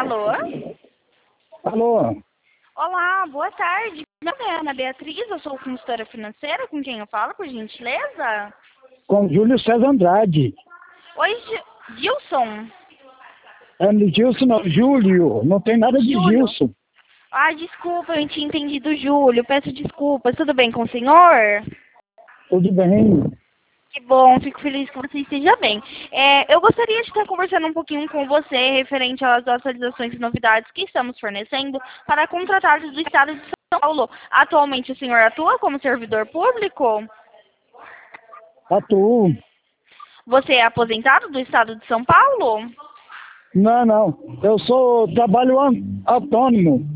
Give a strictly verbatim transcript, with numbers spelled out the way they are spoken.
Alô? Alô? Olá, boa tarde. Meu nome é Ana Beatriz, eu sou consultora financeira. Com quem eu falo, por gentileza? Com Júlio César Andrade. Oi, Gi- Gilson. É Gilson não, Júlio. Não tem nada de Júlio. Gilson. Ah, desculpa, eu tinha entendido Júlio. Peço desculpas. Tudo bem com o senhor? Tudo bem? Que bom, fico feliz que você esteja bem. É, eu gostaria de estar conversando um pouquinho com você referente às atualizações e novidades que estamos fornecendo para contratados do Estado de São Paulo. Atualmente o senhor atua como servidor público? Atuo. Você é aposentado do Estado de São Paulo? Não, não. Eu sou trabalho an- autônomo.